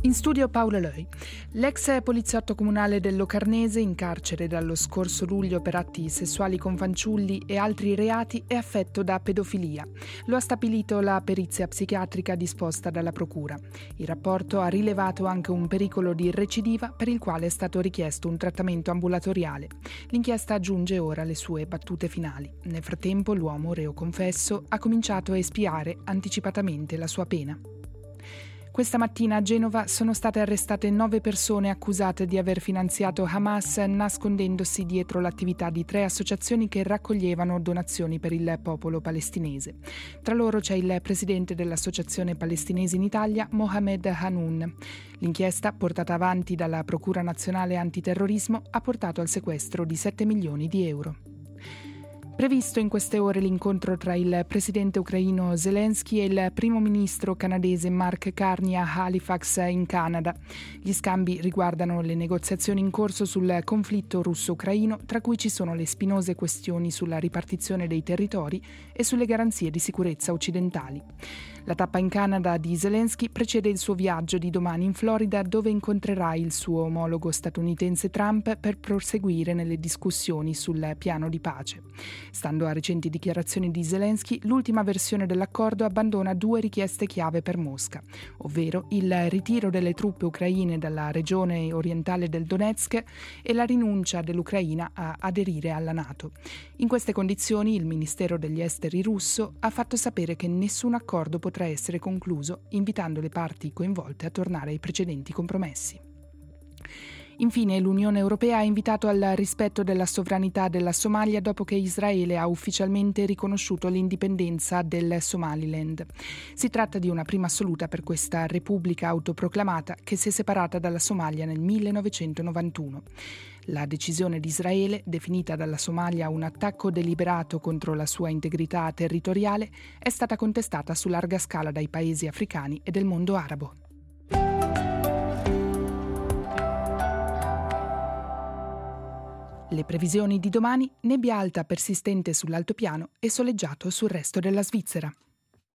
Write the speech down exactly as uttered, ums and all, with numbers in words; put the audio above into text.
In studio Paolo Loi. L'ex poliziotto comunale del Locarnese, in carcere dallo scorso luglio per atti sessuali con fanciulli e altri reati, è affetto da pedofilia. Lo ha stabilito la perizia psichiatrica disposta dalla procura. Il rapporto ha rilevato anche un pericolo di recidiva per il quale è stato richiesto un trattamento ambulatoriale. L'inchiesta giunge ora alle sue battute finali. Nel frattempo l'uomo, reo confesso, ha cominciato a espiare anticipatamente la sua pena. Questa mattina a Genova sono state arrestate nove persone accusate di aver finanziato Hamas nascondendosi dietro l'attività di tre associazioni che raccoglievano donazioni per il popolo palestinese. Tra loro c'è il presidente dell'Associazione Palestinesi in Italia, Mohamed Hanoun. L'inchiesta, portata avanti dalla Procura Nazionale Antiterrorismo, ha portato al sequestro di sette milioni di euro. Previsto in queste ore l'incontro tra il presidente ucraino Zelensky e il primo ministro canadese Mark Carney a Halifax in Canada. Gli scambi riguardano le negoziazioni in corso sul conflitto russo-ucraino, tra cui ci sono le spinose questioni sulla ripartizione dei territori e sulle garanzie di sicurezza occidentali. La tappa in Canada di Zelensky precede il suo viaggio di domani in Florida, dove incontrerà il suo omologo statunitense Trump per proseguire nelle discussioni sul piano di pace. Stando a recenti dichiarazioni di Zelensky, l'ultima versione dell'accordo abbandona due richieste chiave per Mosca, ovvero il ritiro delle truppe ucraine dalla regione orientale del Donetsk e la rinuncia dell'Ucraina a aderire alla NATO. In queste condizioni il Ministero degli Esteri russo ha fatto sapere che nessun accordo potrà essere concluso, invitando le parti coinvolte a tornare ai precedenti compromessi. Infine, l'Unione Europea ha invitato al rispetto della sovranità della Somalia dopo che Israele ha ufficialmente riconosciuto l'indipendenza del Somaliland. Si tratta di una prima assoluta per questa repubblica autoproclamata che si è separata dalla Somalia nel millenovecentonovantuno. La decisione di Israele, definita dalla Somalia un attacco deliberato contro la sua integrità territoriale, è stata contestata su larga scala dai paesi africani e del mondo arabo. Le previsioni di domani: nebbia alta persistente sull'altopiano e soleggiato sul resto della Svizzera.